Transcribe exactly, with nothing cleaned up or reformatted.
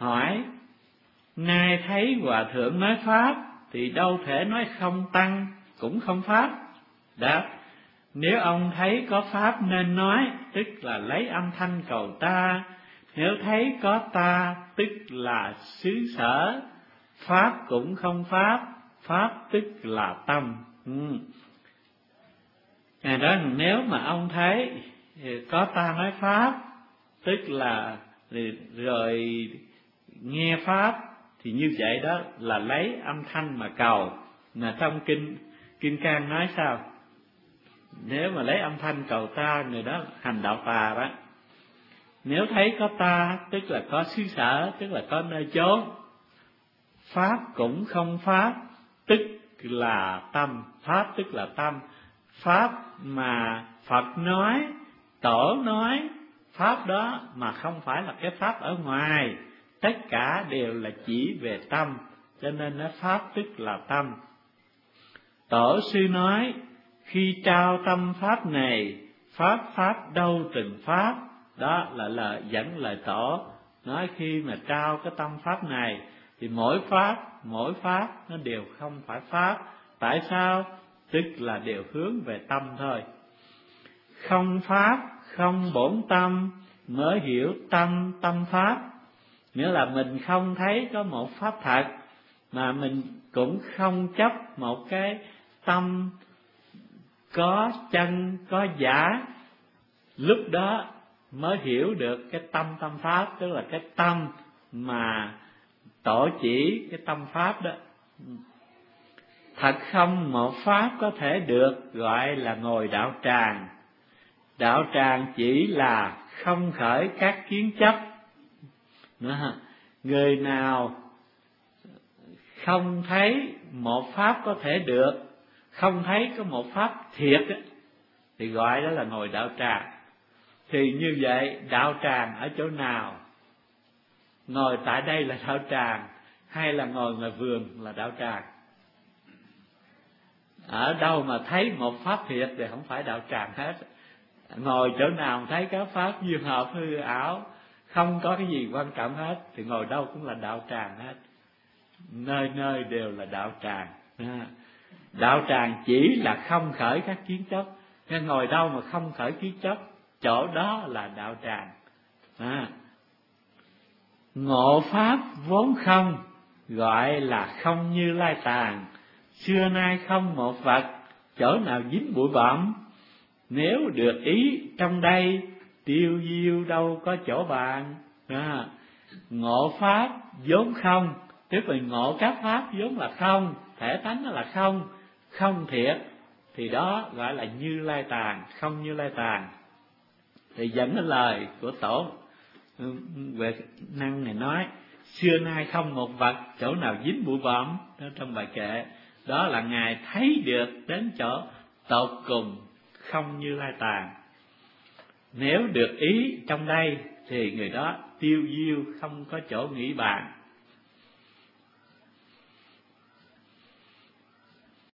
hỏi: nay thấy hòa thượng nói pháp thì đâu thể nói không tăng cũng không pháp. Đáp: nếu ông thấy có pháp nên nói, tức là lấy âm thanh cầu ta. Nếu thấy có ta, tức là xứ sở. Pháp cũng không pháp, pháp tức là tâm. ừ. Ngày đó nếu mà ông thấy có ta nói pháp, tức là rồi nghe pháp, thì như vậy đó là lấy âm thanh mà cầu. Mà trong kinh Kim Cang nói sao? Nếu mà lấy âm thanh cầu ta, người đó hành đạo tà đó. Nếu thấy có ta, tức là có xứ sở, tức là có nơi chốn. Pháp cũng không pháp, tức là tâm. Pháp tức là tâm. Pháp mà Phật nói, Tổ nói, pháp đó mà không phải là cái pháp ở ngoài, tất cả đều là chỉ về tâm, cho nên nó pháp tức là tâm. Tổ sư nói: khi trao tâm pháp này, pháp pháp đâu từng pháp. Đó là lời dẫn lời Tổ nói, khi mà trao cái tâm pháp này thì mỗi pháp mỗi pháp nó đều không phải pháp. Tại sao? Tức là đều hướng về tâm thôi. Không pháp không bổn tâm, mới hiểu tâm tâm pháp. Nghĩa là mình không thấy có một pháp thật, mà mình cũng không chấp một cái tâm có chân có giả. Lúc đó mới hiểu được cái tâm tâm pháp, tức là cái tâm mà Tổ chỉ, cái tâm pháp đó. Thật không một pháp có thể được gọi là ngồi đạo tràng. Đạo tràng chỉ là không khởi các kiến chấp. Người nào không thấy một pháp có thể được, không thấy có một pháp thiệt thì gọi đó là ngồi đạo tràng. Thì như vậy đạo tràng ở chỗ nào? Ngồi tại đây là đạo tràng, hay là ngồi ngoài vườn là đạo tràng? Ở đâu mà thấy một pháp thiệt thì không phải đạo tràng hết. Ngồi chỗ nào thấy các pháp duyên hợp hư ảo, không có cái gì quan trọng hết, thì ngồi đâu cũng là đạo tràng hết. Nơi nơi đều là đạo tràng. Đạo tràng chỉ là không khởi các kiến chấp. Nên ngồi đâu mà không khởi kiến chấp, chỗ đó là đạo tràng. à. Ngộ pháp vốn không, gọi là không Như Lai Tạng. Xưa nay không một vật, chỗ nào dính bụi bặm. Nếu được ý trong đây, tiêu diêu đâu có chỗ bạn. à. Ngộ pháp vốn không, tức là ngộ các pháp vốn là không, thể tánh nó là không, không thiệt, thì đó gọi là Như Lai Tạng, không Như Lai Tạng. Thì dẫn cái lời của Tổ về năng này nói: xưa nay không một vật, chỗ nào dính bụi bặm. Đó trong bài kệ, đó là Ngài thấy được đến chỗ tột cùng không Như Lai Tạng. Nếu được ý trong đây thì người đó tiêu diêu, không có chỗ nghĩ bàn.